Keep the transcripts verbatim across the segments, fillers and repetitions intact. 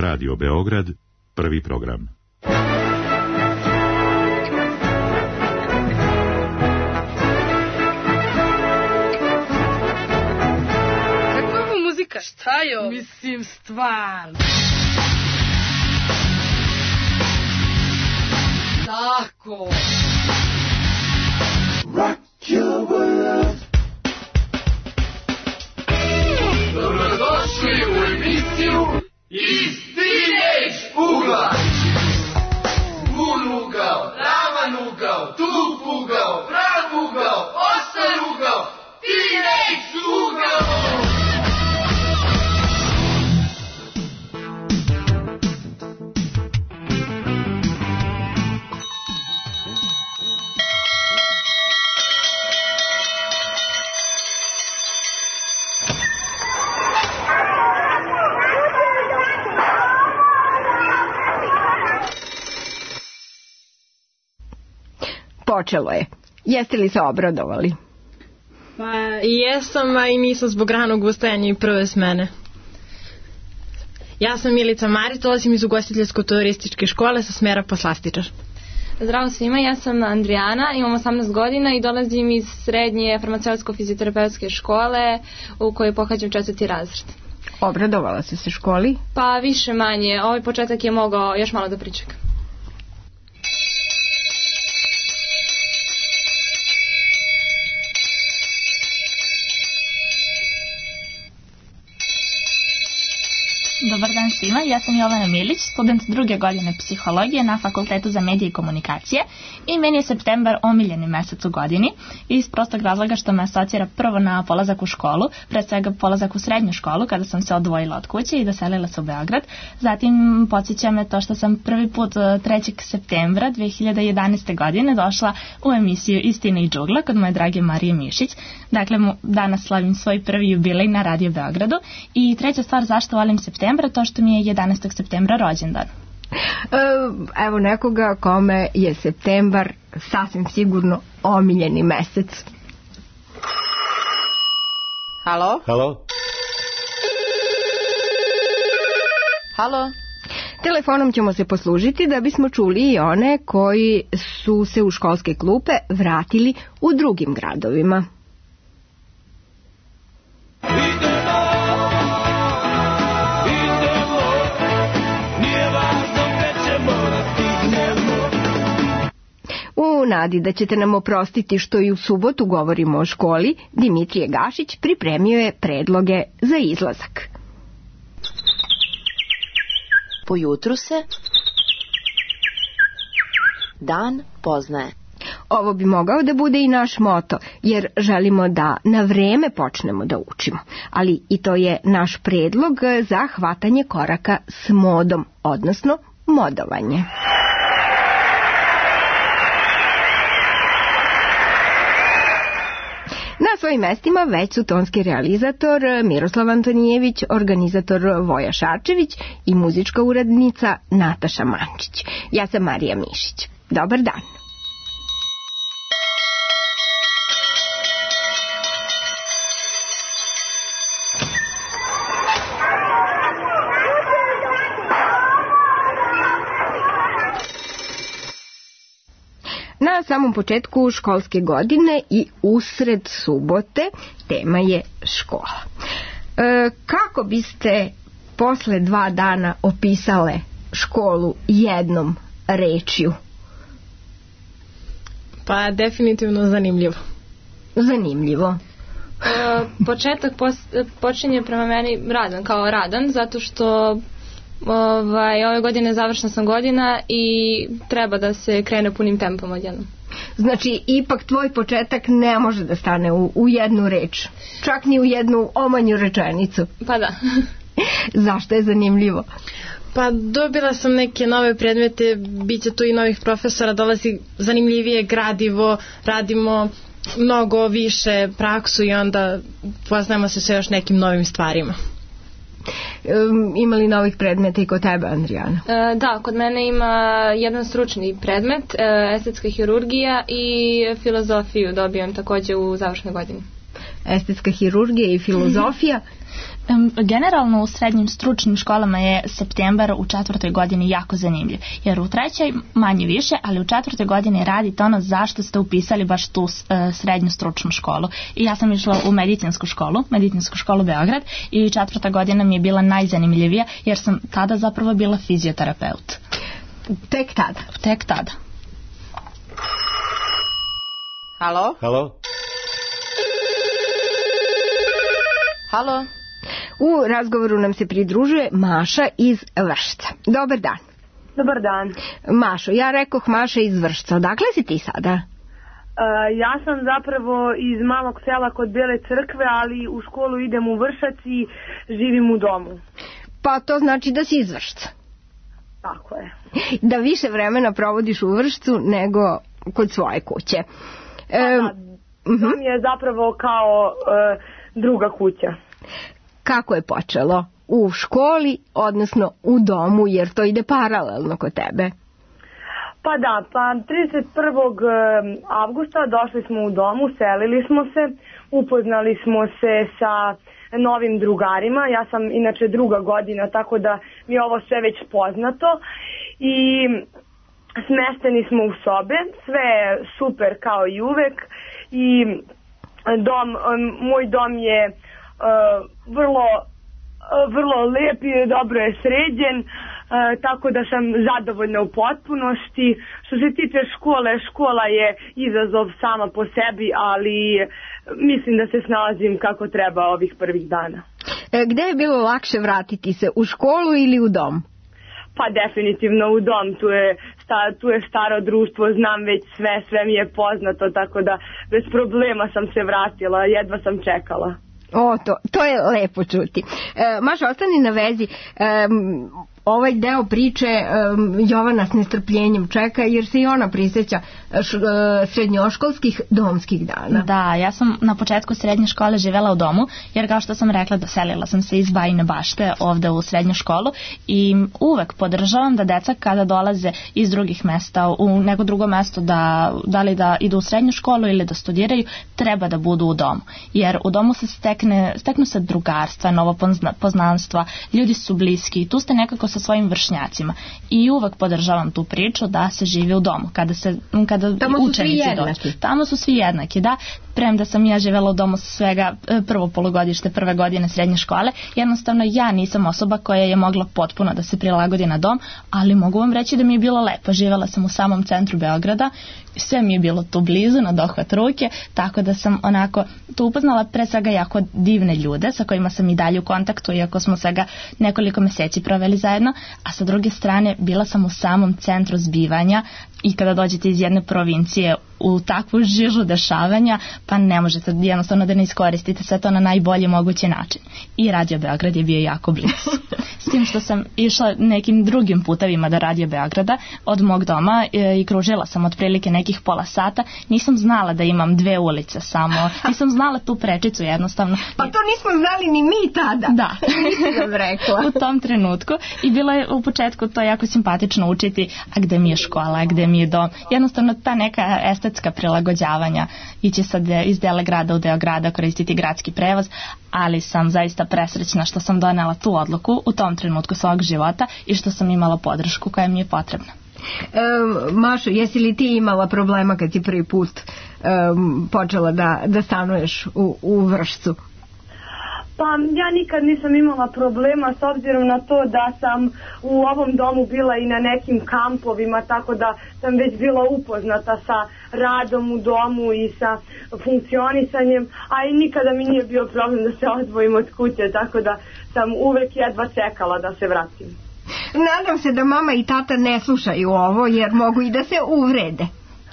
Radio Beograd, prvi program. Kakva je ovo muzika? Šta je ovo? Mislim, stvarno. Tako. Rock your world. Dobrodošli u emisiju Iz Teenage ugla. Bun ugao, ravan ugao, tup ugao, prav ugao, ostar ugao, Teenage ugao. Počelo je. Jeste li se obradovali? Pa jesam, a i nisam zbog ranog ustajanja i prve smene. Ja sam Milica Marić, dolazim iz ugostiteljsko-turističke škole sa smera poslastičar. Zdravo svima, ja sam Andrijana, imam osamnaest godina i dolazim iz srednje farmaceutsko-fizioterapeutske škole u kojoj pohađam četvrti razred. Obradovala se se školi? Pa više manje, ovaj početak je mogao još malo da pričeka. Dobar dan svima, ja sam Jovana Milić, student druge godine psihologije na Fakultetu za medije i komunikacije i meni je septembar omiljeni mesec u godini iz prostog razloga što me asocira prvo na polazak u školu, pre svega polazak u srednju školu kada sam se odvojila od kuće i doselila se u Beograd. Zatim podsjeća me to što sam prvi put trećeg septembra dve hiljade jedanaeste. godine došla u emisiju Iz Teenage ugla kod moje drage Marije Mišić. Dakle, danas slavim svoj prvi jubilej na Radio Beogradu i treća stvar zašto volim septembar, to što mi je jedanaestog septembra rođendan. Evo nekoga kome je septembar sasvim sigurno omiljeni mesec. Halo? Halo? Halo? Telefonom ćemo se poslužiti da bismo čuli i one koji su se u školske klupe vratili u drugim gradovima. U nadi da ćete nam oprostiti što i u subotu govorimo o školi, Dimitrije Gašić pripremio je predloge za izlazak. Po jutru se dan poznaje. Ovo bi mogao da bude i naš moto, jer želimo da na vreme počnemo da učimo. Ali i to je naš predlog za hvatanje koraka s modom, odnosno modovanje. Na svojim mestima već su tonski realizator Miroslav Antonijević, organizator Voja Šarčević i muzička urednica Nataša Mančić. Ja sam Marija Mišić. Dobar dan. Na samom početku školske godine i usred subote tema je škola. E, kako biste posle dva dana opisale školu jednom rečju? Pa definitivno zanimljivo. Zanimljivo. E, početak pos- počinje prema meni radan, kao radan, zato što Ovaj, ove godine završna sam godina i treba da se krene punim tempom odjednom. Znači, ipak tvoj početak ne može da stane u, u jednu reč, čak ni u jednu omanju rečenicu. Pa da. Zašto je zanimljivo? Pa dobila sam neke nove predmete, bit će tu i novih profesora, dolazi zanimljivije gradivo, radimo mnogo više praksu i onda poznajemo se sa još nekim novim stvarima. Ima li novih predmeta i kod tebe, Andrijana? E, da, kod mene ima jedan stručni predmet, e, estetska hirurgija i filozofiju dobijam također u završnoj godini. estetska hirurgija i filozofija. Generalno u srednjim stručnim školama je septembar u četvrtoj godini jako zanimljiv, jer u trećoj manje više, ali u četvrtoj godini radite ono zašto ste upisali baš tu srednju stručnu školu. I ja sam išla u medicinsku školu, medicinsku školu Beograd, i četvrta godina mi je bila najzanimljivija jer sam tada zapravo bila fizioterapeut. Tek tada? Tek tada. Halo? Halo? Halo? U razgovoru nam se pridružuje Maša iz Vršca. Dobar dan. Dobar dan. Mašo, ja rekoh Maša iz Vršca. Odakle si ti sada? Uh, ja sam zapravo iz malog sela kod Bele crkve, ali u školu idem u Vršac i živim u domu. Pa to znači da si iz Vršca. Tako je. Da više vremena provodiš u Vršcu nego kod svoje kuće. Pa e, da, dom je zapravo kao uh, druga kuća. Kako je počelo? U školi, odnosno u domu, jer to ide paralelno kod tebe? Pa da, pa trideset prvog avgusta došli smo u domu, selili smo se, upoznali smo se sa novim drugarima. Ja sam inače druga godina, tako da mi je ovo sve već poznato. I smešteni smo u sobe, sve je super kao i uvek. I dom, moj dom je uh, vrlo, uh, vrlo lep i dobro je sređen, uh, tako da sam zadovoljna u potpunosti. Što se tiče škole, škola je izazov sama po sebi, ali mislim da se snalazim kako treba ovih prvih dana. E, gde je bilo lakše vratiti se, u školu ili u dom? Pa definitivno u dom, tu je, sta, tu je staro društvo, znam već sve, sve mi je poznato, tako da bez problema sam se vratila, jedva sam čekala. O, to, to je lepo čuti. E, Maša, ostani na vezi. E, ovaj deo priče e, Jovana s nestrpljenjem čeka, jer se i ona prisjeća š, e, srednjoškolskih domskih dana. Da, ja sam na početku srednje škole živela u domu, jer kao što sam rekla, doselila sam se iz Bajine Bašte ovde u srednju školu i uvek podržavam da deca kada dolaze iz drugih mesta u neko drugo mesto, da, da li da idu u srednju školu ili da studiraju, treba da budu u domu. Jer u domu se stekne, steknu se drugarstva, novo poznanstva, ljudi su bliski i tu ste nekako sa svojim vršnjacima. I uvek podržavam tu priču da se živi u domu. Kada se, kada tamo su svi jednaki. Tamo su svi jednaki, da. Premda sam ja živela u domu svega prvo polugodište, prve godine srednje škole, jednostavno ja nisam osoba koja je mogla potpuno da se prilagodi na dom, ali mogu vam reći da mi je bilo lepo. Živela sam u samom centru Beograda, sve mi je bilo tu blizu, na dohvat ruke, tako da sam onako tu upoznala pre svega jako divne ljude sa kojima sam i dalje u kontaktu, iako smo svega nekoliko meseci proveli zajedno, a sa druge strane bila sam u samom centru zbivanja i kada dođete iz jedne provincije u takvu žižu dešavanja, pa ne možete jednostavno da ne iskoristite sve to na najbolji mogući način. I Radio Beograd je bio jako blizu. S tim što sam išla nekim drugim putevima do Radio Beograda od mog doma e, i kružila sam otprilike nekih pola sata, nisam znala da imam dve ulice samo, nisam znala tu prečicu jednostavno. Pa to nismo znali ni mi tada. Da. Nisam rekla. U tom trenutku i bilo je u početku to jako simpatično učiti, a gde mi je škola, a gde mi je dom. Jednostavno ta neka estetska prilagođavanja, ići sad iz dela grada u deo grada, koristiti gradski prevoz, ali sam zaista presrećna što sam donela tu odluku u tom trenutku svog života i što sam imala podršku koja mi je potrebna. E, Mašo, jesi li ti imala problema kad si prvi put e, počela da, da stanuješ u, u Vršcu? Pa ja nikad nisam imala problema s obzirom na to da sam u ovom domu bila i na nekim kampovima, tako da sam već bila upoznata sa radom u domu i sa funkcionisanjem, a i nikada mi nije bio problem da se odvojim od kuće, tako da sam uvek jedva čekala da se vratim. Nadam se da mama i tata ne slušaju ovo, jer mogu i da se uvrede.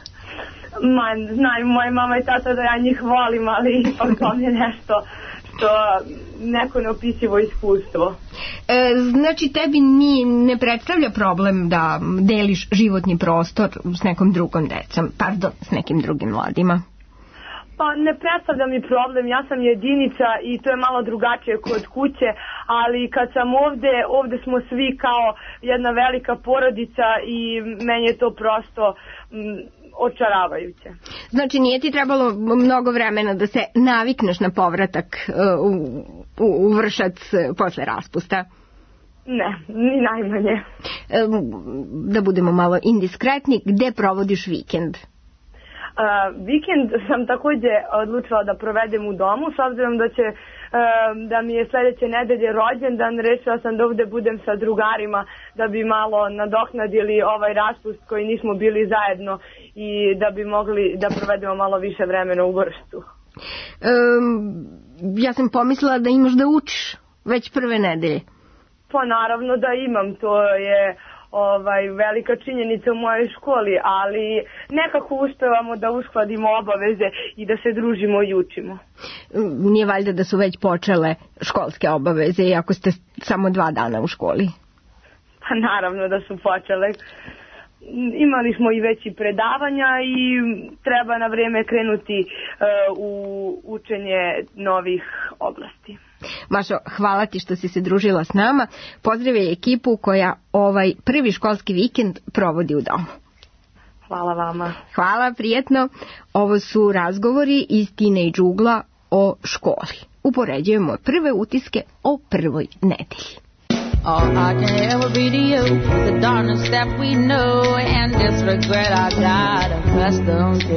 Ma, znaju moje mama i tata da ja njih volim, ali ipak to mi je nešto što neko neopisivo iskustvo. E, znači tebi ni, ne predstavlja problem da deliš životni prostor s nekom drugom decom, pardon, s nekim drugim mladima? Pa ne predstavlja mi problem, ja sam jedinica i to je malo drugačije kod kuće, ali kad sam ovde, ovde smo svi kao jedna velika porodica i meni je to prosto m, očaravajuće. Znači nije ti trebalo mnogo vremena da se navikneš na povratak uh, u, u, u Vršac posle raspusta? Ne, ni najmanje. Da budemo malo indiskretni, gde provodiš vikend? Uh, vikend sam takođe odlučila da provedem u domu, s obzirom da će uh, da mi je sledeće nedelje rođendan, rešila sam da ovde budem sa drugarima da bi malo nadoknadili ovaj raspust koji nismo bili zajedno i da bi mogli da provedemo malo više vremena u Vršcu. Um, ja sam pomislila da imaš da učiš već prve nedelje. Pa naravno da imam, to je ovaj velika činjenica u mojoj školi, ali nekako uspevamo da uskladimo obaveze i da se družimo i učimo. Nije valjda da su već počele školske obaveze, iako ste samo dva dana u školi? Pa naravno da su počele. Imali smo i veći predavanja i treba na vreme krenuti uh, u učenje novih oblasti. Mašo, hvala ti što si se družila s nama. Pozdravaj ekipu koja ovaj prvi školski vikend provodi u domu. Hvala vama. Hvala, prijetno. Ovo su razgovori iz Teenage ugla o školi. Upoređujemo prve utiske o prvoj nedelji. All I can ever be to you, the darkness that we know, and this regret I got accustomed to.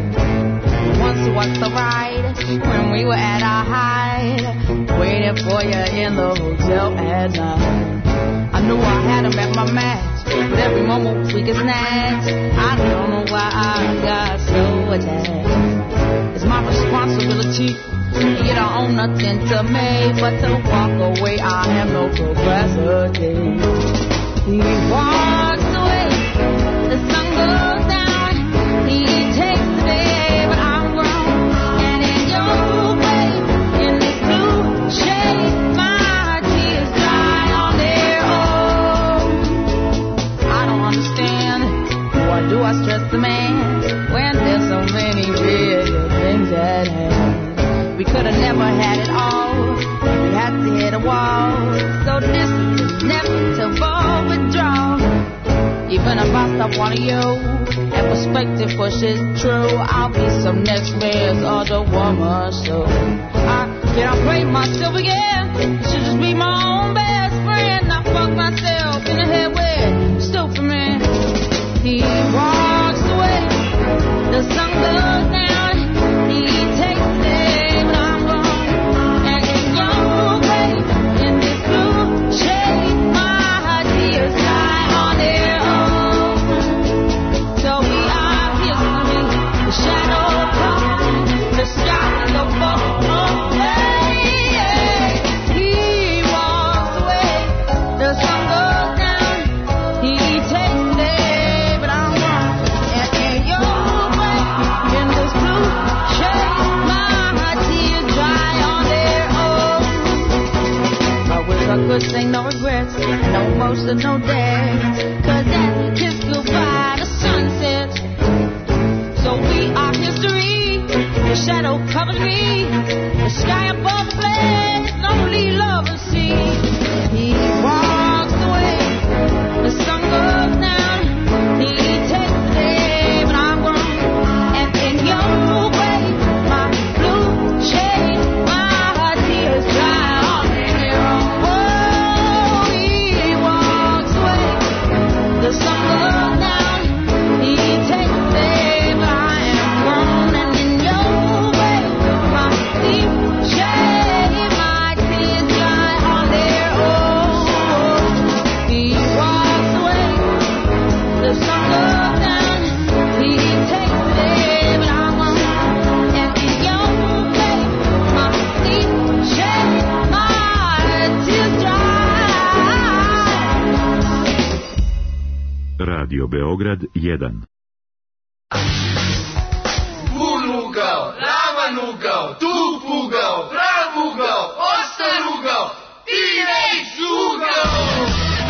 Once was the ride when we were at our height, waiting for you in the hotel at night. I knew I had him at my match, but every moment we get snatched. I don't know why I got so attached. It's my responsibility. You don't own nothing to me, but to walk away I have no capacity. He walks away, the sun goes down, he takes the day, but I'm wrong. And in your way, in this blue shade, my tears dry on their own. I don't understand, why do I stress the man when there's so many bigger things at hand? We could have never had it all. We had to hit a wall. So this is inevitable withdrawal. Even if I stop wanting you and perspective pushes true, I'll be some next man's other woman. So I can't play myself again. Should just be my own best friend. I fuck myself in the head with stupid man. He walks away. The sun goes down. He takes it. Good thing, no regrets, no emotion, no debts. Cause as we kiss goodbye, the sun sets. So we are history. The shadow covers me. The sky above the place, only love and sea. He walks away. The sun goes down. He takes the day, but I'm gone. And in your way, my blue shade, my tears dry on their own. The sun goes down, he takes the day, but I am grown, and in your way, my deep shade, my tears dry on their own. He walks away, the sun goes down, he takes the day, but I'm grown, and in your way, my deep shade, my tears dry. Radio Beograd jedan. Bun ugao, ravan ugao, tup ugao, prav ugao, ostar ugao, teenage ugao.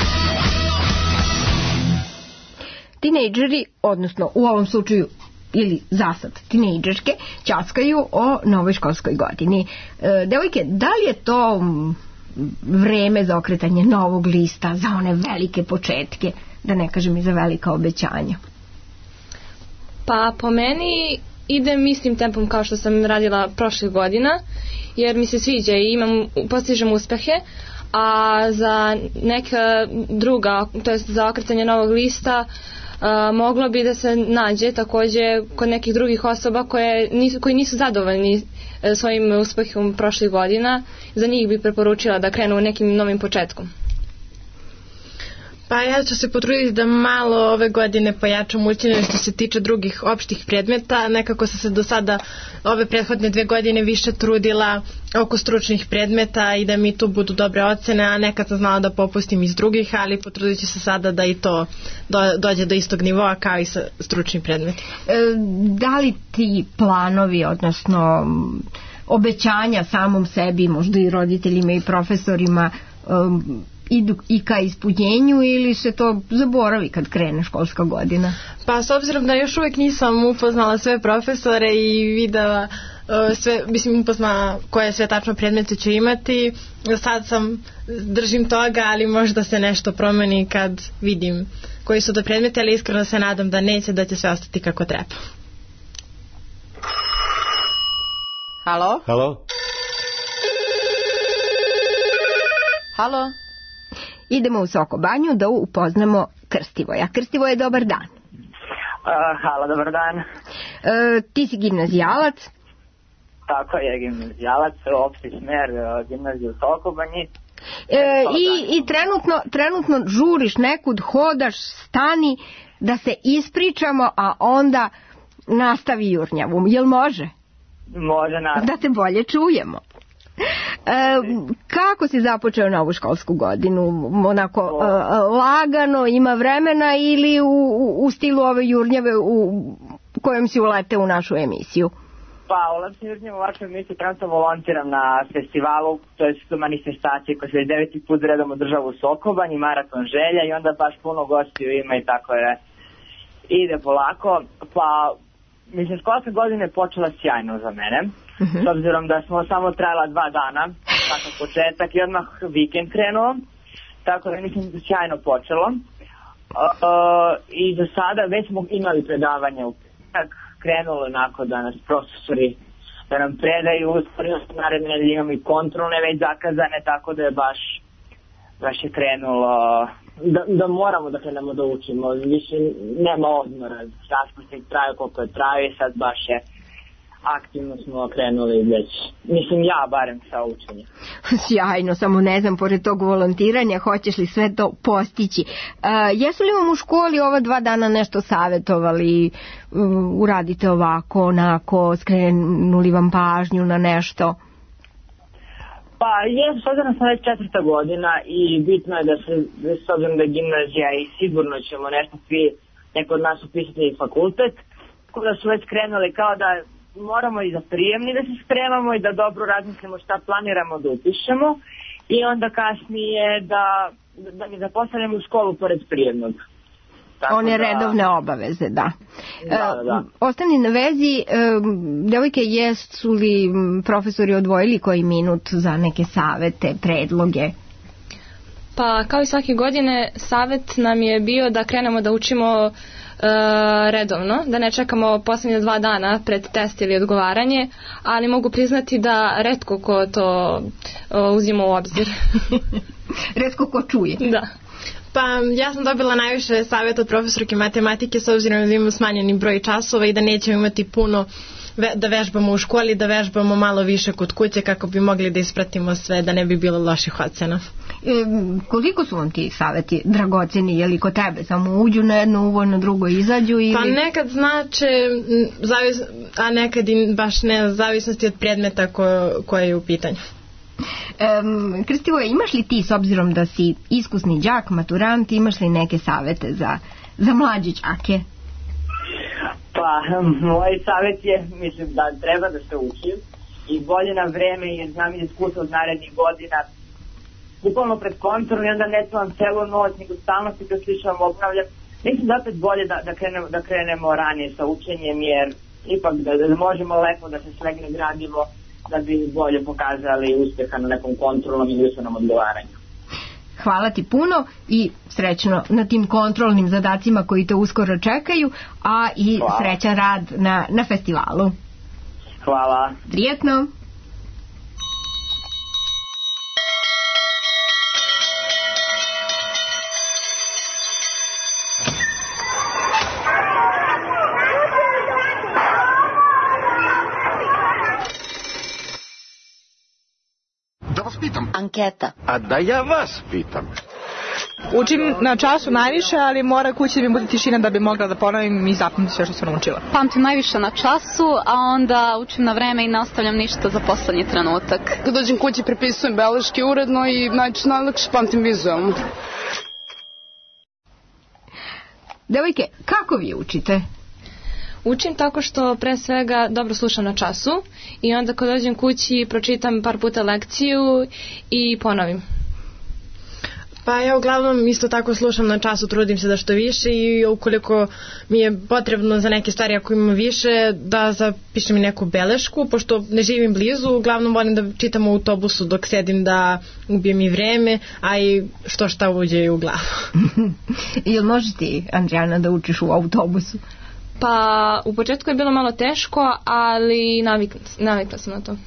Tinejdžeri, odnosno u ovom slučaju ili zasad tinejdžerke, ćaskaju o novoj školskoj godini. E, devojke, da li je to vreme za okretanje novog lista, za one velike početke, da ne kažem i za velika obećanja? Pa po meni idem istim tempom kao što sam radila prošlih godina, jer mi se sviđa i imam, postižem uspehe, a za neka druga, to jest za okretanje novog lista, Uh, moglo bi da se nađe takođe kod nekih drugih osoba koje nisu, koji nisu zadovoljni uh, svojim uspehom prošlih godina. Za njih bi preporučila da krenu nekim novim početkom. Pa ja ću se potruditi da malo ove godine pojačam učenje što se tiče drugih opštih predmeta. Nekako sam se do sada ove prethodne dve godine više trudila oko stručnih predmeta i da mi tu budu dobre ocene, a nekad sam znala da popustim iz drugih, ali potrudit ću se sada da i to do, dođe do istog nivoa kao i sa stručnim predmetima. E, da li ti planovi, odnosno obećanja samom sebi, možda i roditeljima i profesorima, um, idu i ka ispunjenju ili se to zaboravi kad krene školska godina? Pa s obzirom da još uvijek nisam upoznala sve profesore i videla uh, sve, mislim upoznala koje sve tačno predmete ću imati, sad sam držim toga, ali možda se nešto promeni kad vidim koji su to predmete, ali iskreno se nadam da neće, da će sve ostati kako treba. Halo? Halo? Halo? Idemo u Soko Banju da upoznamo Krstivoja. Krstivoje, dobar dan. Uh, halo, dobar dan. Uh, ti si gimnazijalac? Tako je, gimnazijalac, opšti smer, uh, gimnaziju u Soko Banji. E, i, i trenutno, trenutno žuriš nekud, hodaš, stani da se ispričamo, a onda nastavi jurnjavu. Jel može? Može, naravno. Da te bolje čujemo. E, kako si započeo novu školsku godinu? Onako e, lagano, ima vremena ili u, u stilu ove jurnjave u kojem si uleteo u našu emisiju? Pa, uletim jurnjavu u vašu emisiju, trenutno volontiram na festivalu, to je su manifestacije koje se već deveti put redom održava u Sokobanji, maraton želja i onda baš puno gostiju ima i tako je. Ide polako, pa mislim, školska godina je počela sjajno za mene. Uh-huh. S obzirom da smo samo trajala dva dana, takav početak i odmah vikend krenuo, tako da mislim da sjajno počelo. Uh, I do sada već smo imali predavanje u petak, krenulo onako da nas profesori da nam predaju, uskoro naredne nedelje imamo i kontrolne već zakazane, tako da je baš, baš je krenulo da, da moramo da krenemo da učimo, više nema odmora, raspustnik traje koliko je traje i sad baš je aktivno smo krenuli već, mislim ja barem sa učenjem. Sjajno, samo ne znam, pored tog volontiranja, hoćeš li sve to postići? Uh, jesu li vam u školi ova dva dana nešto savjetovali, uh, uradite ovako, onako, skrenuli vam pažnju na nešto? Pa jesu, s obzirom sam već četvrta godina i bitno je da se, s obzirom da je gimnazija i sigurno ćemo nešto svi, neko od nas upisati fakultet, da su već krenuli kao da moramo i za prijemni da se spremamo i da dobro razmislimo šta planiramo da upišemo i onda kasnije da, da mi zapostavljamo u školu pored prijemnog. Tako one da, redovne obaveze, da. Da, da, da. E, ostani na vezi, e, devojke, jesu li profesori odvojili koji minut za neke savete, predloge? Pa kao i svake godine savjet nam je bio da krenemo da učimo Uh, redovno, da ne čekamo posljednje dva dana pred test ili odgovaranje, ali mogu priznati da retko ko to uh, uzima u obzir. Retko ko čuje. Da. Pa ja sam dobila najviše savjeta od profesorke matematike s obzirom da imamo smanjeni broj časova i da nećemo imati puno ve- da vežbamo u školi, da vežbamo malo više kod kuće kako bi mogli da ispratimo sve, da ne bi bilo loših ocena. E, koliko su vam ti savjeti dragoceni, je li kod tebe samo uđu na jedno uvo, na drugo izađu ili... Pa nekad znače, zavis, a nekad i baš ne, zavisnosti od predmeta ko, koje je u pitanju. Um, Krstivoje, imaš li ti, s obzirom da si iskusni đak, maturant, imaš li neke savjete za, za mlađe đake? Pa, moj savjet je, mislim da treba da se učim i bolje na vreme, jer znam iz iskustva od narednih godina, bukvalno pred kontrolom i onda ne čuvam celu noć, nego stalno se to sličavam, obnavljam. Mislim da opet bolje da, da, krenemo, da krenemo ranije sa učenjem, jer ipak da, da možemo lepo da se slegne gradivo, da bi bolje pokazali uspjeha na nekom kontrolnom ili usmenom odgovaranju. hvala ti puno i srećno na tim kontrolnim zadacima koji te uskoro čekaju, a i hvala. Srećan rad na, na festivalu. Hvala. Prijetno. Anketa. A da ja vas pitam. Učim na času najviše, ali mora kući da mi bude tišina da bi mogla da ponovim i zapamtim sve što sam naučila. Pamtim najviše na času, a onda učim na vreme i ne ostavljam ništa za poslednji trenutak. Kad dođem kući prepisujem beleške uredno i najčešće najlakše pamtim vizualno. Devojke, kako vi učite? Učim tako što pre svega dobro slušam na času i onda kad dođem kući pročitam par puta lekciju i ponovim. Pa ja uglavnom isto tako slušam na času, trudim se da što više i ukoliko mi je potrebno za neke stvari ako imam više da zapišem i neku belešku, pošto ne živim blizu, uglavnom volim da čitam u autobusu dok sedim da ubijem i vreme, a i što šta uđe i u glavu. Jel možeš ti, Andrijana, da učiš u autobusu? Pa u početku je bilo malo teško, ali navikla, navikla sam na to.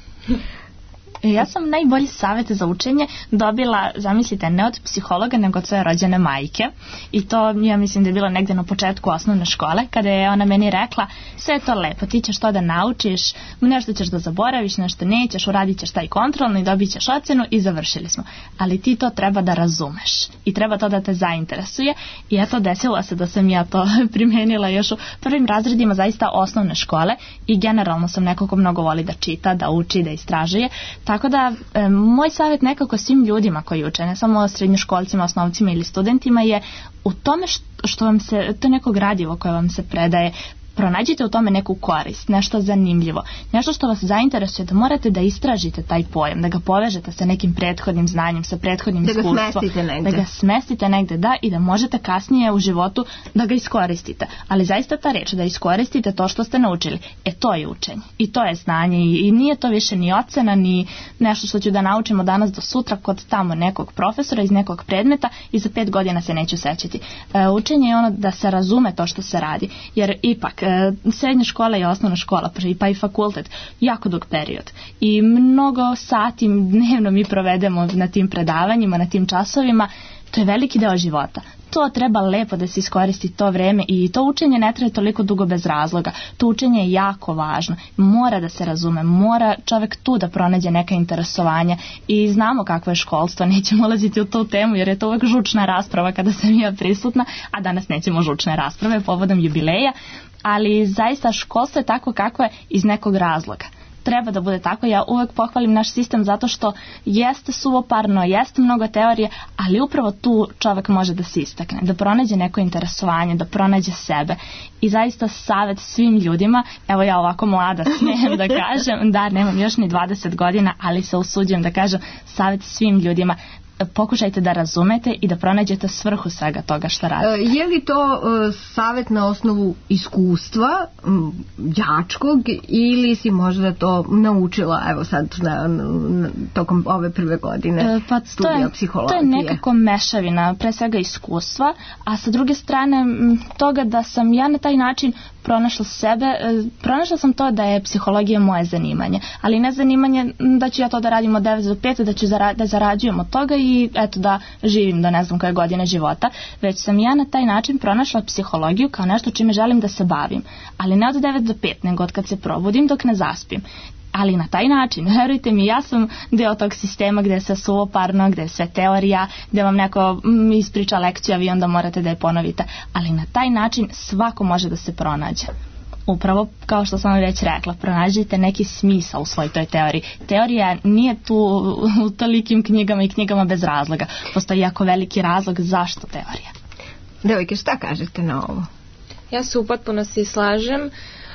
Ja sam najbolji savjet za učenje dobila, zamislite, ne od psihologa, nego od svoje rođene majke. I to, ja mislim da je bilo negdje na početku osnovne škole, kada je ona meni rekla, sve je to lepo, ti ćeš to da naučiš, nešto ćeš da zaboraviš, nešto nećeš, uradit ćeš taj kontrolno i dobit ćeš ocenu i završili smo. Ali ti to treba da razumeš i treba to da te zainteresuje. I eto, desilo se da sam ja to primenila još u prvim razredima zaista osnovne škole i generalno sam neko ko mnogo voli da čita, da uči, da istražuje. Tako da, e, moj savjet nekako svim ljudima koji uče, ne samo srednjoškolcima, osnovcima ili studentima, je u tome što, što vam se, to neko gradivo koje vam se predaje, pronađite u tome neku korist, nešto zanimljivo, nešto što vas zainteresuje, da morate da istražite taj pojam, da ga povežete sa nekim prethodnim znanjem, sa prethodnim da iskustvom. Da ga smestite negde. Da ga smestite negde, da, i da možete kasnije u životu da ga iskoristite. Ali zaista ta reč, da iskoristite to što ste naučili, e to je učenje. I to je znanje. I, i nije to više ni ocena, ni nešto što ću da naučimo danas do sutra kod tamo nekog profesora iz nekog predmeta i za pet godina se neću sećati. E, učenje je ono da se razume to što se radi. Jer ipak, srednja škola i osnovna škola, pa i fakultet, jako dug period. I mnogo sati dnevno mi provedemo na tim predavanjima, na tim časovima. To je veliki deo života. To treba lepo da se iskoristi to vreme i to učenje ne traje toliko dugo bez razloga. To učenje je jako važno. Mora da se razume, mora čovjek tu da pronađe neka interesovanja i znamo kakvo je školstvo, nećemo ulaziti u tu temu jer je to uvek žučna rasprava kada sam ja prisutna, a danas nećemo žučne rasprave povodom jubileja, ali zaista školstvo je tako kako je iz nekog razloga. Treba da bude tako. Ja uvek pohvalim naš sistem zato što jeste suvoparno, jeste mnogo teorije, ali upravo tu čovjek može da se istakne, da pronađe neko interesovanje, da pronađe sebe. I zaista savjet svim ljudima, evo ja ovako mlada smijem da kažem, da nemam još ni dvadeset godina, ali se usuđujem da kažem, savjet svim ljudima, pokušajte da razumete i da pronađete svrhu svega toga što radite. Je li to uh, savjet na osnovu iskustva um, đačkog ili si možda to naučila evo sad na, na, tokom ove prve godine e, pa studija to psihologije? To je nekako mešavina, pre svega iskustva, a sa druge strane toga da sam ja na taj način pronašla sebe, pronašla sam to da je psihologija moje zanimanje, ali ne zanimanje da ću ja to da radim od devet do pet, da ću zara, da zarađujem od toga i eto da živim do ne znam koje godine života, već sam ja na taj način pronašla psihologiju kao nešto čime želim da se bavim, ali ne od devet do pet, nego od kad se probudim dok ne zaspim. Ali na taj način, verujte mi, ja sam deo tog sistema gde je sve suvoparno, gde je sve teorija, gde vam neko m, ispriča lekciju, a vi onda morate da je ponovite. Ali na taj način svako može da se pronađe. Upravo, kao što sam već rekla, pronađite neki smisao u svoj toj teoriji. Teorija nije tu u tolikim knjigama i knjigama bez razloga. Postoji jako veliki razlog zašto teorija. Devojke, šta kažete na ovo? Ja se u potpunosti slažem.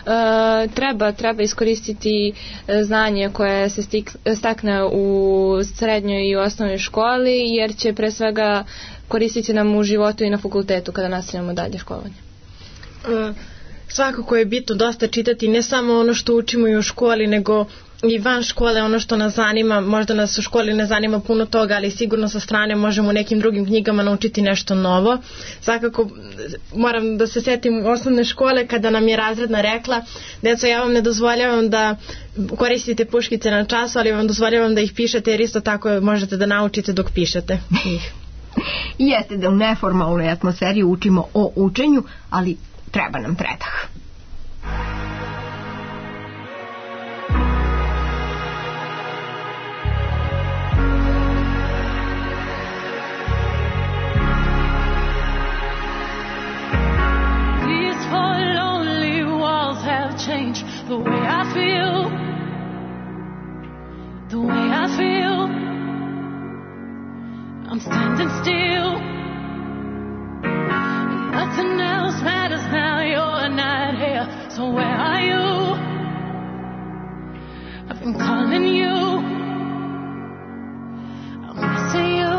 Uh, treba, treba iskoristiti znanje koje se stik, stakne u srednjoj i u osnovnoj školi, jer će pre svega koristiti nam u životu i na fakultetu kada nastavljamo dalje školovanje. Uh, svakako je bitno dosta čitati, ne samo ono što učimo i u školi, nego i van škole ono što nas zanima, možda nas u školi ne zanima puno toga, ali sigurno sa strane možemo u nekim drugim knjigama naučiti nešto novo. Svakako moram da se setim osnovne škole kada nam je razredna rekla: deco, ja vam ne dozvoljavam da koristite puškice na času, ali vam dozvoljavam da ih pišete, jer isto tako možete da naučite dok pišete ih. Jeste da u neformalnoj atmosferi učimo o učenju, ali treba nam predah. Change the way I feel, the way I feel. I'm standing still, nothing else matters now. You're not here, so where are you? I've been calling you, I'm missing you.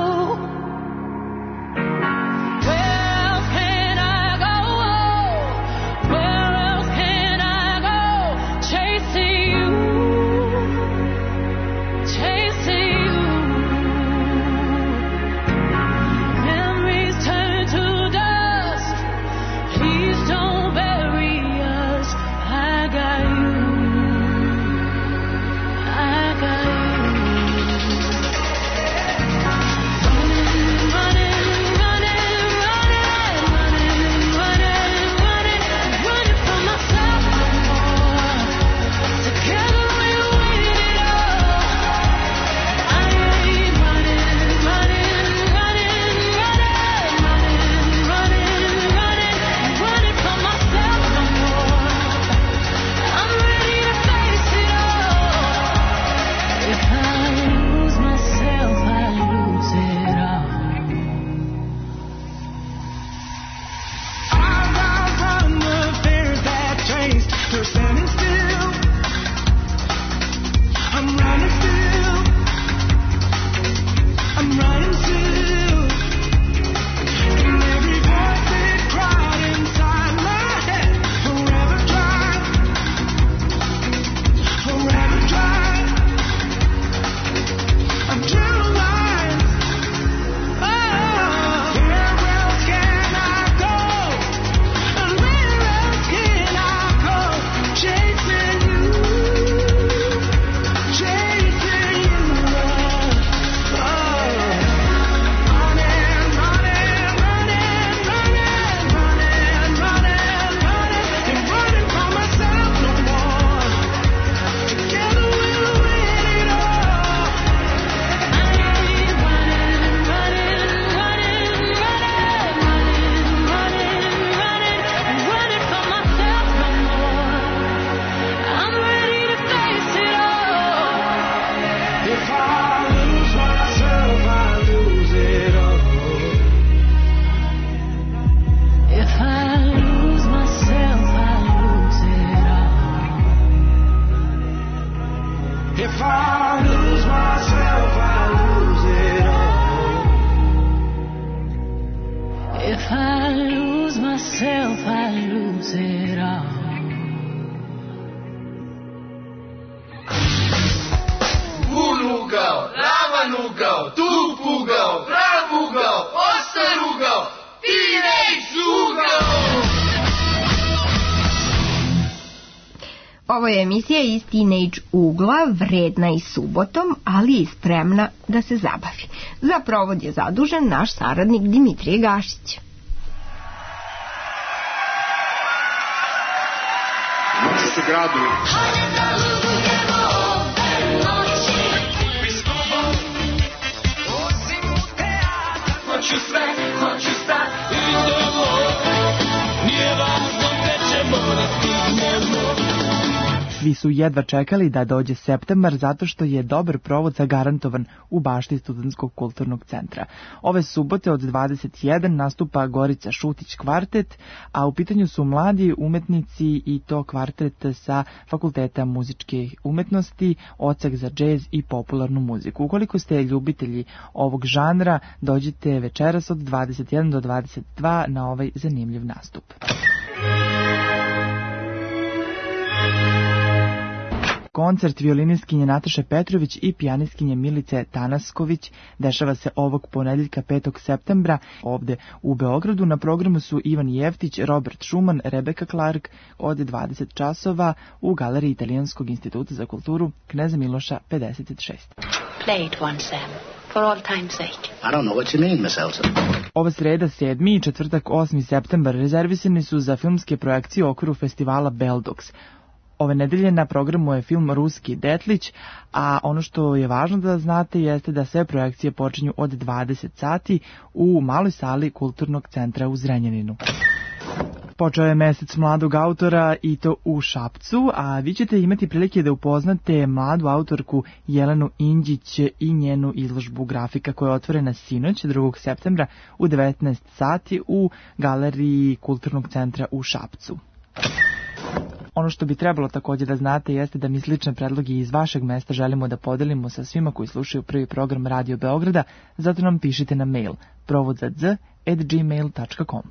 Ovo je emisija iz Teenage ugla, vredna i subotom, ali i spremna da se zabavi. Za provod je zadužen naš saradnik Dimitrije Gašić. Noći se graduju. Hoću sve, hoću sad, idemo. Nije važno gde ćemo da stignemo. Svi su jedva čekali da dođe septembar zato što je dobar provod zagarantovan u bašti Studentskog kulturnog centra. Ove subote od dvadeset jedan nastupa Gorica Šutić kvartet, a u pitanju su mladi umetnici i to kvartet sa Fakulteta muzičke umetnosti, odsek za džez i popularnu muziku. Ukoliko ste ljubitelji ovog žanra, dođite večeras od dvadeset jedan do dvadeset dva na ovaj zanimljiv nastup. koncert violinistkinje Nataše Petrović i pijanistkinje Milice Tanasković dešava se ovog ponedeljka petog septembra ovde u Beogradu. Na programu su Ivan Jeftić, Robert Schumann, Rebecca Clark od dvadeset časova u galeriji Italijanskog instituta za kulturu Kneza Miloša pedeset šest. Play it once, Sam. For all time's sake. I don't know what you mean, Miss Elsa. Ova sreda sedmi i četvrtak osmi septembar rezervisani su za filmske projekcije u okviru festivala Beldox. Ove nedelje na programu je film Ruski detlić, a ono što je važno da znate jeste da sve projekcije počinju od dvadeset sati u maloj sali Kulturnog centra u Zrenjaninu. Počeo je mesec mladog autora i to u Šapcu, a vi ćete imati prilike da upoznate mladu autorku Jelenu Inđić i njenu izložbu grafika koja je otvorena sinoć drugog septembra u devetnaest sati u galeriji Kulturnog centra u Šapcu. Ono što bi trebalo također da znate jeste da mi slične predloge iz vašeg mesta želimo da podelimo sa svima koji slušaju prvi program Radio Beograda, zato nam pišite na mail provodzadz at gmail dot com.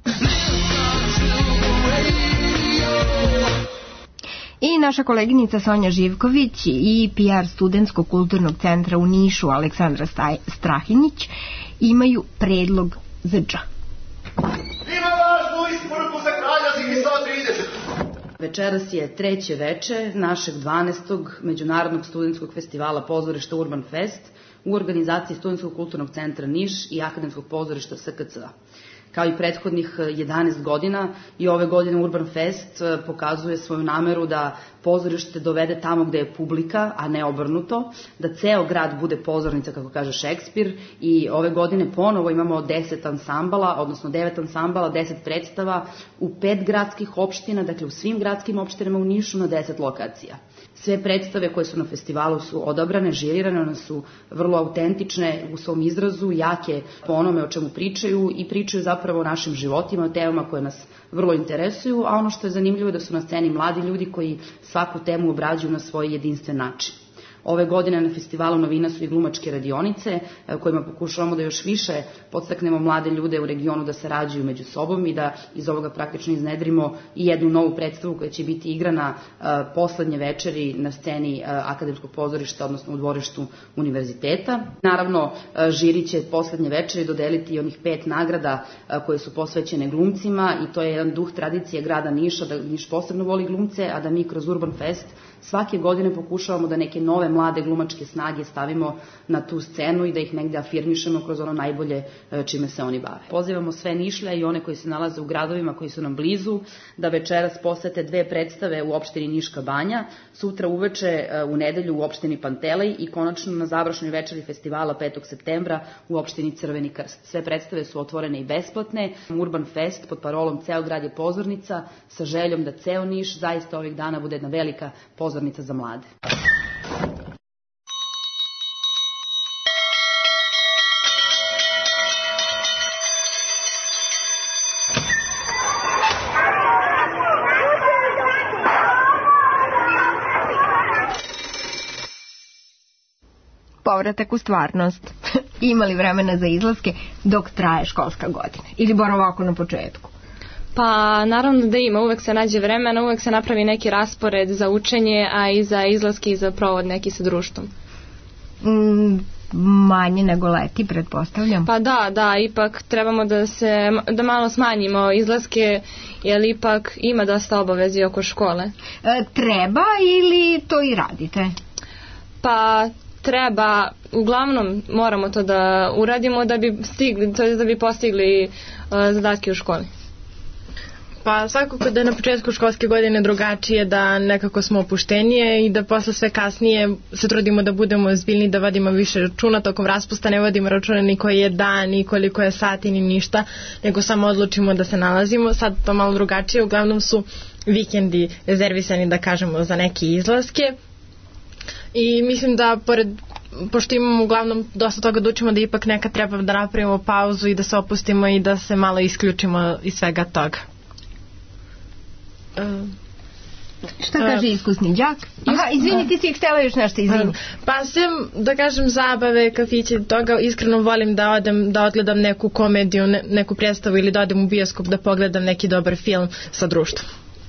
I naša koleginica Sonja Živković i P R Studentskog kulturnog centra u Nišu Aleksandra Strahinjić imaju predlog za dž. Ima važnu isporuku za kralja zimi sto trideset. Večeras je treće veče našeg dvanaestog Međunarodnog studentskog festivala pozorišta Urban Fest u organizaciji Studentskog kulturnog centra Niš i Akademskog pozorišta S K C-a. Kao i prethodnih jedanaest godina i ove godine Urban Fest pokazuje svoju nameru da pozorište dovede tamo gde je publika, a ne obrnuto, da ceo grad bude pozornica, kako kaže Šekspir, i ove godine ponovo imamo deset ansambala, odnosno devet ansambala, deset predstava u pet gradskih opština, dakle u svim gradskim opštinama u Nišu na deset lokacija. Sve predstave koje su na festivalu su odabrane, žirirane, one su vrlo autentične u svom izrazu, jake po onome o čemu pričaju i pričaju zapravo o našim životima, o temama koje nas vrlo interesuju, a ono što je zanimljivo je da su na sceni mladi ljudi koji svaku temu obrađuju na svoj jedinstven način. Ove godine na festivalu novina su i glumačke radionice kojima pokušavamo da još više podstaknemo mlade ljude u regionu da sarađuju među sobom i da iz ovoga praktično iznedrimo i jednu novu predstavu koja će biti igrana poslednje večeri na sceni Akademskog pozorišta, odnosno u dvorištu univerziteta. Naravno, žiri će poslednje večeri dodeliti i onih pet nagrada koje su posvećene glumcima i to je jedan duh tradicije grada Niša, da Niš posebno voli glumce, a da mi kroz Urban Fest svake godine pokušavamo da neke nove mlade glumačke snage stavimo na tu scenu i da ih negde afirmišemo kroz ono najbolje čime se oni bave. Pozivamo sve Nišlje i one koji se nalaze u gradovima koji su nam blizu da večeras posete dve predstave u opštini Niška Banja, sutra uveče u nedelju u opštini Pantelej i konačno na završnoj večeri festivala petog septembra u opštini Crveni krst. Sve predstave su otvorene i besplatne. Urban Fest pod parolom Ceo grad je pozornica sa željom da ceo Niš zaista ovih dana bude jedna velika pozornica za mlade. Povratak u stvarnost. Imali vremena za izlaske dok traje školska godina? Ili bar ovako na početku? Pa naravno da ima, uvek se nađe vremena, uvek se napravi neki raspored za učenje, a i za izlaske i za provod neki sa društvom. Mm, manje nego leti, pretpostavljam. Pa da, da, ipak trebamo da se, da malo smanjimo izlaske, jer ipak ima dosta obavezi oko škole. E, treba ili to i radite? Pa treba, uglavnom moramo to da uradimo da bi stigli, to je da bi postigli uh, zadatke u školi. Pa svakako da je na početku školske godine drugačije, da nekako smo opuštenije i da posle sve kasnije se trudimo da budemo ozbiljni, da vodimo više računa tokom raspusta, ne vodimo računa ni koji je dan, ni koliko je sati, ni ništa, nego samo odlučimo da se nalazimo. Sad to malo drugačije, uglavnom su vikendi rezervisani, da kažemo, za neke izlaske. I mislim da pored, pošto imamo uglavnom dosta toga da učimo, da ipak nekad treba da napravimo pauzu i da se opustimo i da se malo isključimo iz svega toga. Uh, Šta kaže iskusni đak? Aha, izvini, ti si htjela još nešto, izvini. Pa sem, da kažem, zabave, kafiće, toga iskreno volim da odem, da odgledam neku komediju, ne, neku predstavu ili da odem u bioskop da pogledam neki dobar film sa društvom.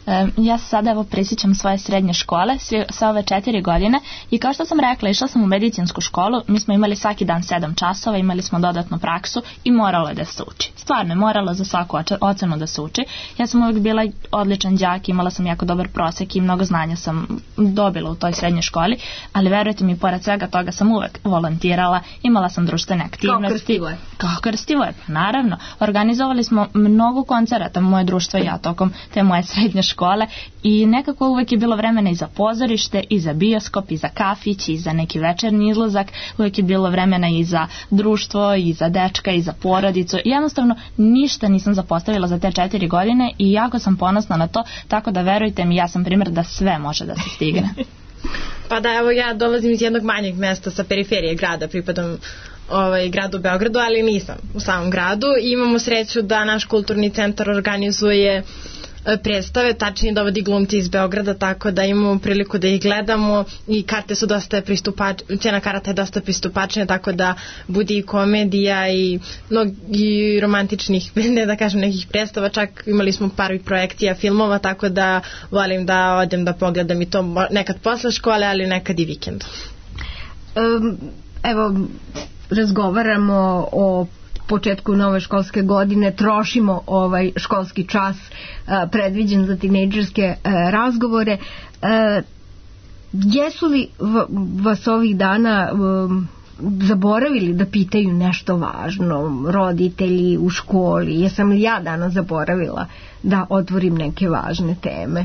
E, ja se sada evo prisjećam svoje srednje škole sve, sve ove četiri godine i kao što sam rekla, išla sam u medicinsku školu, mi smo imali svaki dan sedam časova, imali smo dodatnu praksu i moralo je da se uči. Stvarno je moralo za svaku ocenu da se uči. Ja sam uvijek bila odličan đak, imala sam jako dobar prosek i mnogo znanja sam dobila u toj srednjoj školi, ali verujte mi, pored svega toga sam uvek volontirala, imala sam društvene aktivnosti. Kao Krstivoje. Kao Krstivoje, pa naravno. Organizovali smo mnogo koncerata, moje društvo i ja, tokom te moje srednje škole i nekako uvek je bilo vremena i za pozorište, i za bioskop, i za kafić, i za neki večernji izlazak, uvek je bilo vremena i za društvo, i za dečka, i za porodicu. I jednostavno ništa nisam zapostavila za te četiri godine i jako sam ponosna na to, tako da verujte mi, ja sam primjer da sve može da se stigne. Pa da, evo ja dolazim iz jednog manjeg mesta sa periferije grada, pripadam ovaj, gradu Beogradu, ali nisam u samom gradu i imamo sreću da naš kulturni centar organizuje predstave, tačnije dovodi glumci iz Beograda, tako da imamo priliku da ih gledamo i karte su dosta pristupačne, cena karata je dosta pristupačna, tako da bude i komedija i, no, i romantičnih, ne da kažem nekih predstava, čak imali smo par projekcija filmova, tako da volim da odem da pogledam i to nekad posle škole, ali nekad i vikend. Um, evo, razgovaramo o početku nove školske godine, trošimo ovaj školski čas a, predviđen za tinejdžerske a, razgovore. A, jesu li v, vas ovih dana um, zaboravili da pitaju nešto važno, roditelji u školi? Jesam li ja danas zaboravila da otvorim neke važne teme?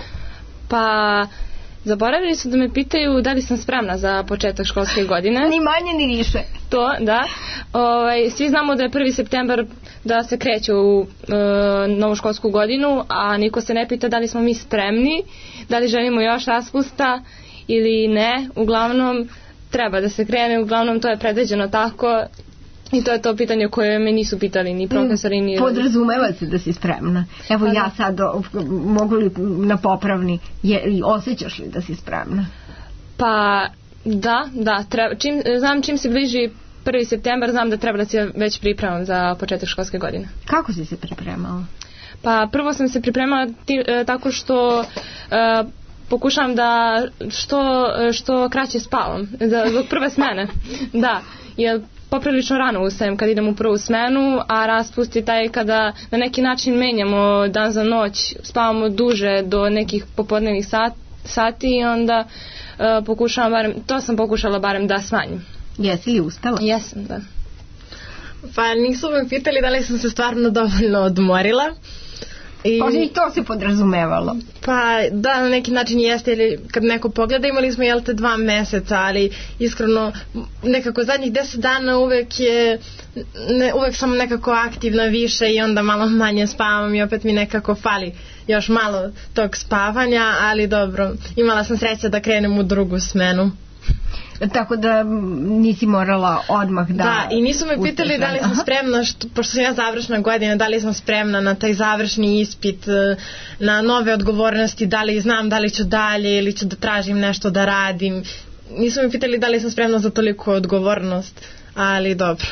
Pa zaboravili su da me pitaju da li sam spremna za početak školske godine. Ni manje ni više. To, da. Ovaj, svi znamo da je prvi septembar da se kreće u e, novu školsku godinu, a niko se ne pita da li smo mi spremni, da li želimo još raspusta ili ne. Uglavnom, treba da se krene, uglavnom to je predviđeno tako. I to je to pitanje koje me nisu pitali ni profesori ni... Podrazumeva se da si spremna. Evo pa ja sad mogu li na popravni, je, osjećaš li da si spremna? Pa da, da. Treba, čim, znam čim se bliži prvi septembar, znam da treba da se već pripremam za početak školske godine. Kako si se pripremala? Pa prvo sam se pripremala ti, e, tako što... E, pokušavam da što, što kraće spavam za, zbog prve smene. Da, jer poprilično rano ustajem kad idem u prvu smenu, a raspust je taj kada na neki način menjamo dan za noć, spavamo duže do nekih popodnevnih sat, sati i onda uh, pokušavam barem, to sam pokušala barem da smanjim. Jesi li ustala? Jesam, da. Pa nisu me pitali da li sam se stvarno dovoljno odmorila. I... Pa i to se podrazumevalo. Pa da, na neki način jeste, jer kad neko pogleda, imali smo jel te dva meseca, ali iskreno nekako zadnjih deset dana uvek je ne, uvek sam nekako aktivna više i onda malo manje spavam i opet mi nekako fali još malo tog spavanja, ali dobro, imala sam sreće da krenem u drugu smenu. Tako da nisi morala odmah da... Da, i nisu me pitali da li sam spremna, što, pošto sam ja završna godina, da li sam spremna na taj završni ispit, na nove odgovornosti, da li znam da li ću dalje ili ću da tražim nešto da radim. Nisu me pitali da li sam spremna za toliko odgovornost, ali dobro.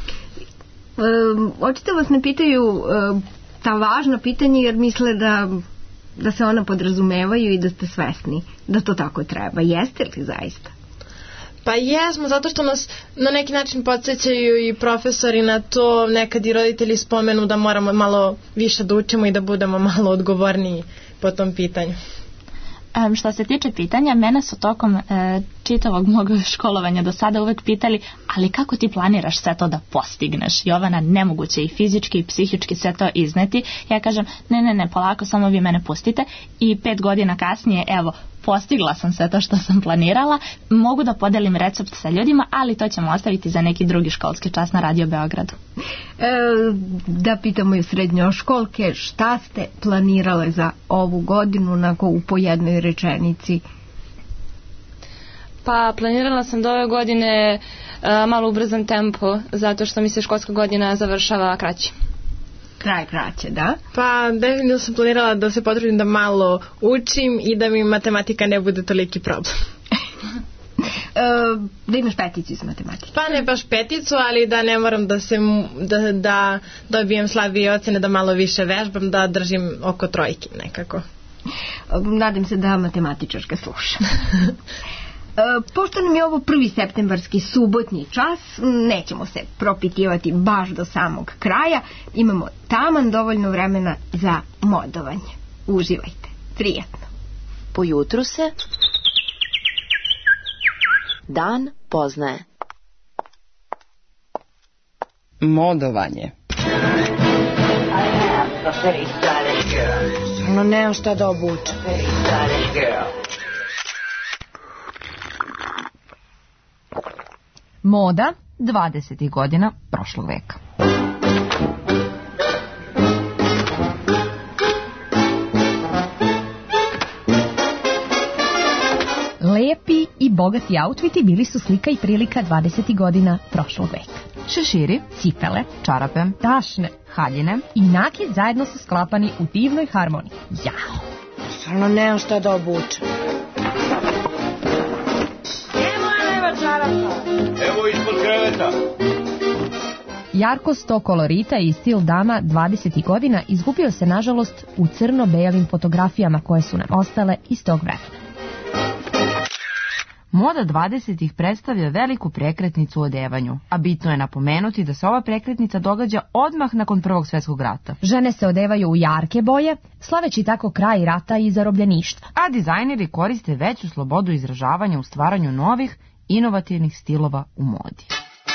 Um, očito vas ne pitaju um, ta važna pitanja jer misle da, da se ona podrazumevaju i da ste svesni da to tako treba. Jeste li zaista? Pa jesmo, zato što nas na neki način podsjećaju i profesori na to, nekad i roditelji spomenu da moramo malo više da učimo i da budemo malo odgovorniji po tom pitanju. Um, što se tiče pitanja, mene su tokom e, čitavog mog školovanja do sada uvek pitali, ali kako ti planiraš sve to da postigneš? Jovana, nemoguće i fizički i psihički sve to izneti. Ja kažem, ne, ne, ne, polako, samo vi mene pustite. I pet godina kasnije, evo, postigla sam sve to što sam planirala. Mogu da podelim recept sa ljudima, ali to ćemo ostaviti za neki drugi školski čas na Radio Beogradu. E, da pitamo i srednjoškolke, šta ste planirale za ovu godinu onako u po jednoj rečenici? Pa planirala sam da ove godine a, malo ubrzam tempo, zato što mi se školska godina završava kraće. Kraj kraće, da? Pa definitivno sam planirala da se potrudim da malo učim i da mi matematika ne bude toliki problem. Uh, da imaš peticu iz matematike. Pa ne baš peticu, ali da ne moram da se da, da dobijem slabije ocene, da malo više vežbam, da držim oko trojke nekako. Nadam se da matematičarka sluša. Pošto nam je ovo prvi septembarski subotnji čas, nećemo se propitivati baš do samog kraja. Imamo taman dovoljno vremena za modovanje. Uživajte. Prijetno. Po jutru se dan poznaje. Modovanje. No, nemam šta da obučem. Moda dvadesetih godina prošlog veka. Lepi i bogati outfiti bili su slika i prilika dvadesetih godina prošlog veka. Šeširi, cipele, čarape, tašne, haljine i nakit zajedno su sklapani u divnoj harmoniji. Jao! Stvarno nemam šta da obučem. Evo ispod kreveta. Jarkost tog kolorita i stil dama dvadesetih godina izgubio se nažalost u crno-belim fotografijama koje su nam ostale iz tog vremena. Moda dvadesetih predstavlja veliku prekretnicu u odevanju, a bitno je napomenuti da se ova prekretnica događa odmah nakon Prvog svjetskog rata. Žene se odevaju u jarke boje, slaveći tako kraj rata i zarobljeništva. A dizajneri koriste veću slobodu izražavanja u stvaranju novih, inovativnih stilova u modi.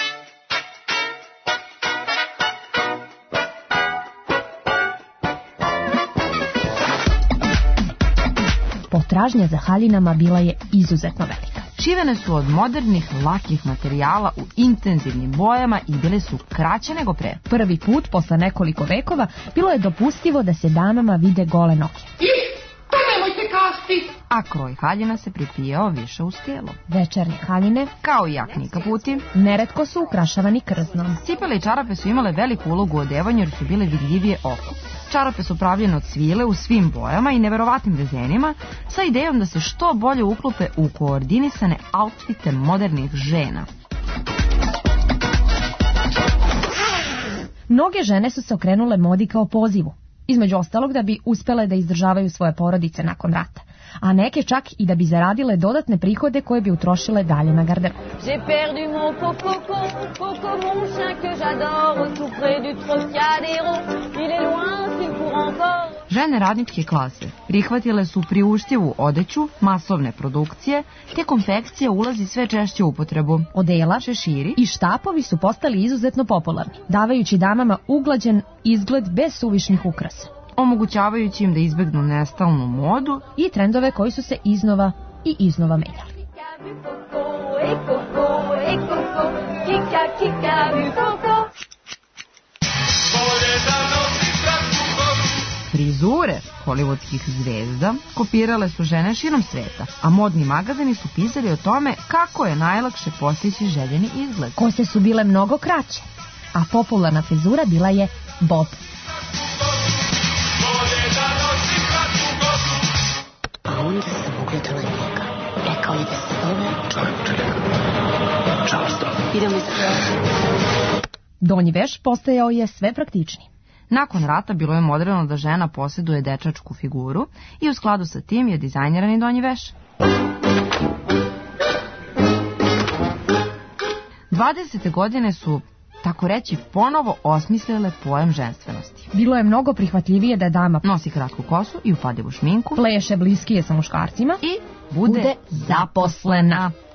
Potražnja za haljinama bila je izuzetno velika. Šivene su od modernih, lakih materijala u intenzivnim bojama i bile su kraće nego pre. Prvi put, posle nekoliko vekova, bilo je dopustivo da se damama vide gole noge. To nemojte kasti! A kroj haljina se pripijao više uz tijelo. Večernje haljine, kao i jakni i kaputi, neretko su ukrašavani krznom. Cipele i čarape su imale veliku ulogu u odevanju jer su bile vidljivije oku. Čarape su pravljene od svile u svim bojama i neverovatnim dezenima, sa idejom da se što bolje uklope u koordinisane outfite modernih žena. Mnoge žene su se okrenule modi kao pozivu, između ostalog da bi uspele da izdržavaju svoje porodice nakon rata, a neke čak i da bi zaradile dodatne prihode koje bi utrošile dalje na garderobu. J'ai perdu mon coco, coco, mon chien que j'adore, tout près du Trocadéro, il est loin s'il court encore. Žene radničke klase prihvatile su priuštivu odeću, masovne produkcije, te konfekcija ulazi sve češće u upotrebu. Odela, šeširi i štapovi su postali izuzetno popularni, davajući damama uglađen izgled bez suvišnih ukrasa, omogućavajući im da izbegnu nestalnu modu i trendove koji su se iznova i iznova menjali. Frizure hollywoodskih zvezda kopirale su žene širom sveta, a modni magazini su pisali o tome kako je najlakše postići željeni izgled. Kose su bile mnogo kraće, a popularna frizura bila je bob. A onda sam ugledala njega. Rekao je da se zove Charles. Idemo iz Donji veš postajao je sve praktičniji. Nakon rata bilo je moderno da žena posjeduje dečačku figuru i u skladu sa tim je dizajniran i donji veš. dvadesete godine su, tako reći, ponovo osmislile pojam ženstvenosti. Bilo je mnogo prihvatljivije da dama nosi kratku kosu i upadivu šminku, pleše bliskije sa muškarcima i bude, bude zaposlena.